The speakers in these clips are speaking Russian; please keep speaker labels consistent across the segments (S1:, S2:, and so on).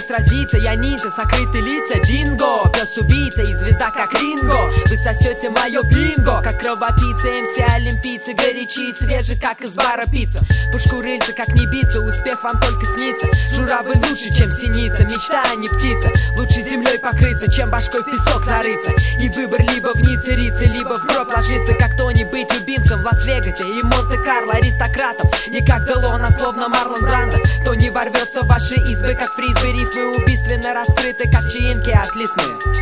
S1: сразиться, я ниндзя, сокрытые лица, динго. Пес-убийца и звезда, как Ринго. Вы сосете мое бинго, как кровопийцы, МС-олимпийцы, горячие и свежие, как из бара пицца. Пушку рыльца, как не биться, успех вам только снится. Журавы лучше, чем синица, мечта, а не птица. Лучше землей покрыться, чем башкой в песок зарыться. И выбор либо в Ницце риться, либо в гроб ложиться. Как Тони быть любимцем в Лас-Вегасе и Монте-Карло аристократом. Не как Делона, словно Марлон Брандо. То не ворвется в ваши избы, как фризбы. Рифмы убийственно раскрыты, как чаинки от лисмы.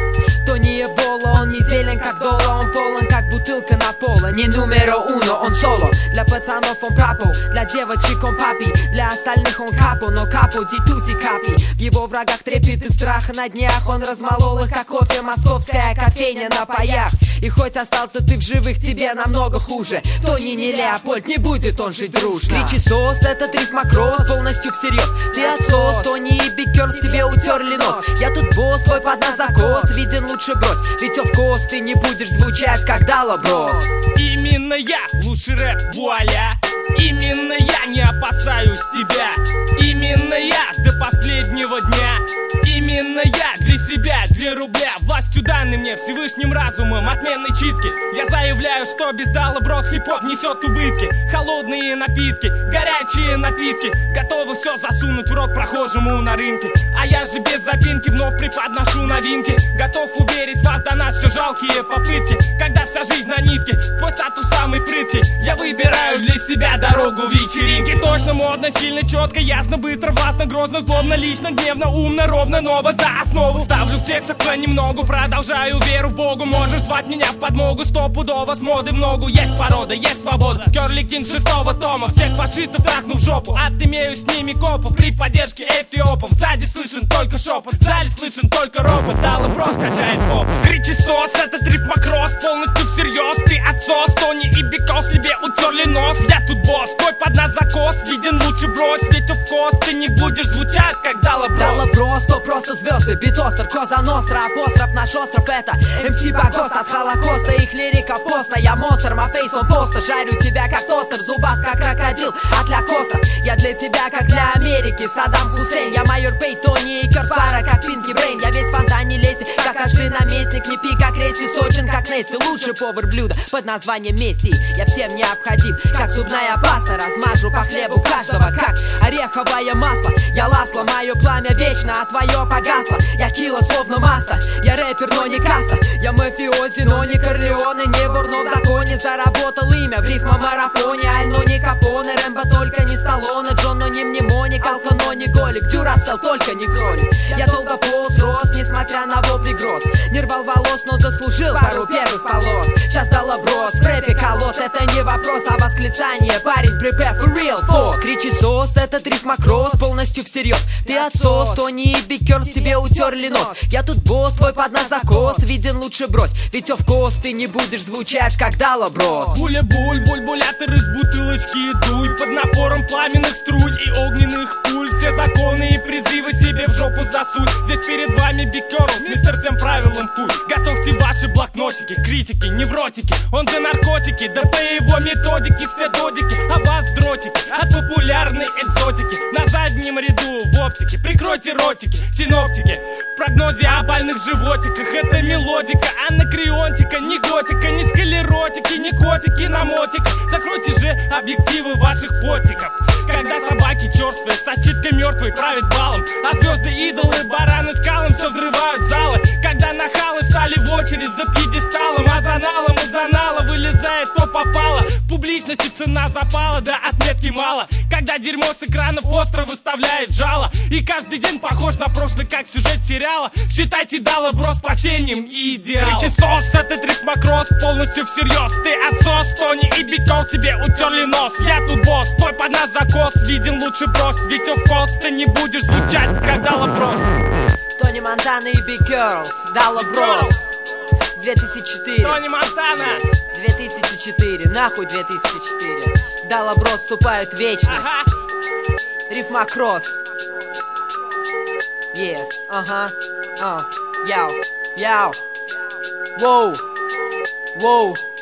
S1: То не эбола, он не зелен, как Дола. Он полон, как бутылка на поло. Не numero uno, он соло. Для пацанов он папу, для девочек он папи. Для остальных он капу, но капу дитути капи. В его врагах трепет и страх на днях. Он размолол их, как кофе, московская кофейня на паях. И хоть остался ты в живых, тебе намного хуже. Тони не Леопольд, не будет он жить дружно. Кричи сос, этот рифмокросс, полностью всерьез. Ты отсос, Тони и Бикерс тебе утерли нос. Я тут босс, твой под на закос, виден лучше брось. Ведь офкос ты не будешь звучать, как Дала Брос.
S2: Именно я, лучший рэп, вуаля. Именно я не опасаюсь тебя. Именно я до последнего дня. Именно я для себя, 2 рубля. Властью данной мне Всевышним разумом, отменной читки. Я заявляю, что без Дала Брос хип-хоп несет убытки. Холодные напитки, горячие напитки. Готовы все засунуть в рот прохожему на рынке. А я же без запинки вновь преподношу новинки. Готов уверить вас, до нас все жалкие попытки. Когда вся жизнь на нитке, твой статус самый прыткий. Я выбираю для себя дорогу вечеринки. Точно, модно, сильно, четко, ясно, быстро, властно, грозно, злобно, лично, гневно, умно, ровно, ново за основу. Ставлю в текстах понемногу, продолжаю веру в Богу. Можешь звать меня в подмогу, стопудово с моды в ногу. Есть порода, есть свобода, Кёрли Кинг 6-го тома. Всех фашистов трахну в жопу, отымею с ними копу. При поддержке эфиопов, сзади слышен только шепот, в зале слышен только робот. Дала Брос качает поп. Кричи сос, этот рифмокросс, полностью всерьез. Ты отсос, Тони и Бикос тебе утерли нос. Я тут босс, твой под нас закос, виден лучше брось. Ведь офкос ты не будешь звучать, как Дала Брос.
S1: Дала Брос, то просто звезды, битостер, Коза Ностра. Апостроф, наш остров это МС Багост от Холокоста. Их лирика постна, я монстр, мафейс он поста. Жарю тебя как тостер, зубаст как крокодил от Ля Коста. Я для тебя как для Америки Саддам Хусейн. Я майор Пей, Тони и Кёрс пара, как Пинки Брейн. Я весь фонтан не лезть, как каждый наместник. Не пи, как Рейсти, сочен, как Нести. Лучший повар блюда под названием Мести. Я всем необходим, как зубная паста. Размажу по хлебу каждого, как ореховое масло. Я Ласло, мое пламя вечно, а твое погасло. Я кило, словно масло. Я рэпер, но не каста. Я мафиози, но не Корлеоне. Не вор, но в законе. Заработал имя в рифмомарафоне. Аль, но не Капоне. Рэмбо, только не Сталлоне. Джон, но не мнемоник. Алко, но не Голик. Дюрасел, только не кролик. Я долго полз, рос, несмотря на вопли гроз. Не рвал волос, но заслужил пару первых полос. Сейчас Дала Брос, в рэпе колосс. Это не вопрос, а восклицание. Парень, prepare for real force. Кричи сос, этот рифмокросс, полностью всерьез. Ты отсос, Тони и Бикерс тебе утерли нос. Я тут босс, твой под нас закос, виден лучше брось. Ведь офкос ты не будешь звучать, как Дала Брос.
S2: Буля-буль, буль-булятор из бутылочки дуй. Под напором пламенных струй и огненных пуль. Все законы и призывы себе в жопу засунь. Здесь перед вами Бикерс, мистер всем правилам хуй. Готовьте ваши блокнотики, критики, невротики. Он за наркотики, да по его методике все додики. А вас дротики от популярной экзотики. На заднем ряду в оптике, прикройте ротики, синоптики. В прогнозе о больных животиках это мелодика, анакреонтика, не готика, не склеротики, не котики на мотиках. Закройте же объективы ваших фотиков. Когда собаки черствые, сосчиткой мертвой правит балом. А звезды, идолы, бараны скалом все взрывают залы. Когда нахалы встали в очередь за пьедесталом. А за налом из анала вылезает то попало. В публичности цена запала, да отметки мало. Когда дерьмо с экранов остро выставляет жало. И каждый день похож на прошлый, как сюжет сериала. Считайте Дала Брос спасением и идеалом. Кричи сос, этот рифмокросс, полностью всерьез. Ты отсос, Тони и Бикерс тебе утерли нос. Я тут босс, твой под нас закос, виден лучше брос. Ведь офкос ты не будешь звучать, как Дала Брос.
S1: Тони Монтана и Бикерс, Дала Брос 2004.
S2: Тони Монтана
S1: 2004, нахуй 2004. Дала Брос вступают в вечность.
S2: Ага.
S1: Рифмокросс. Yeah, яу, яу. Воу, воу.